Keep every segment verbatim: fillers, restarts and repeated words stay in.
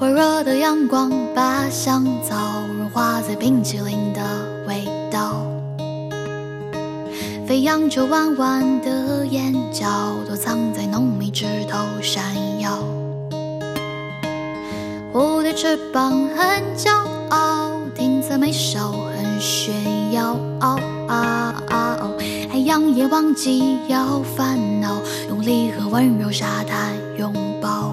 火热的阳光把香皂融化在冰淇淋的味道，飞扬着弯弯的眼角，躲藏在浓密枝头闪耀。蝴蝶翅膀很骄傲，听侧眉梢很炫耀。海洋也忘记要烦恼，用力和温柔沙滩拥抱。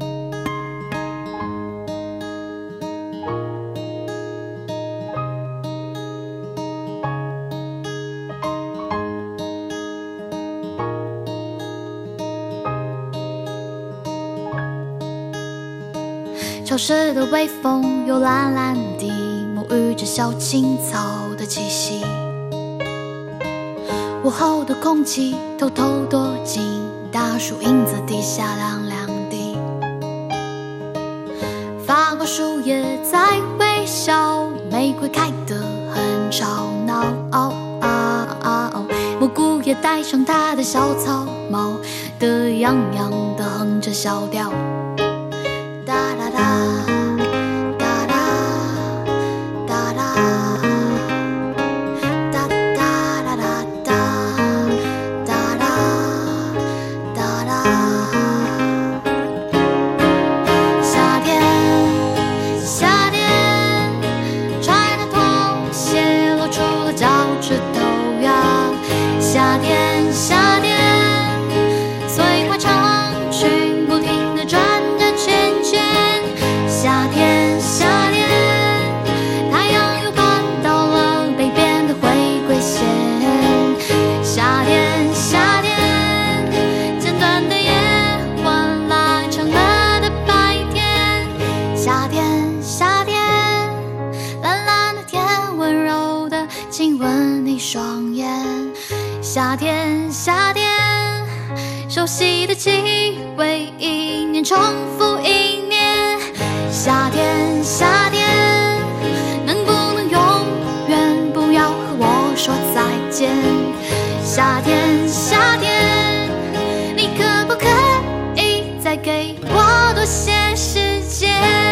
潮湿的微风有蓝蓝地沐浴着小青草的气息，午后的空气偷偷躲进大树影子底下凉凉地，发光树叶在微笑，玫瑰开得很吵闹，蘑菇也戴上它的小草帽，得意洋洋地哼着小调。哒哒哒哒哒哒哒哒哒哒哒哒哒哒。夏天，夏天，穿的拖鞋露出了脚趾头呀。夏天，夏天，碎花长裙不停地转着圈圈。夏天，夏天，太阳又搬到了北边的回归线。夏天，夏天，简短的夜晚拉长了的白天。夏天，夏天，蓝蓝的天温柔地亲吻你双眼。夏天，夏天，熟悉的气味一年重复一年。夏天，夏天，能不能永远不要和我说再见？夏天，夏天，你可不可以再给我多些时间？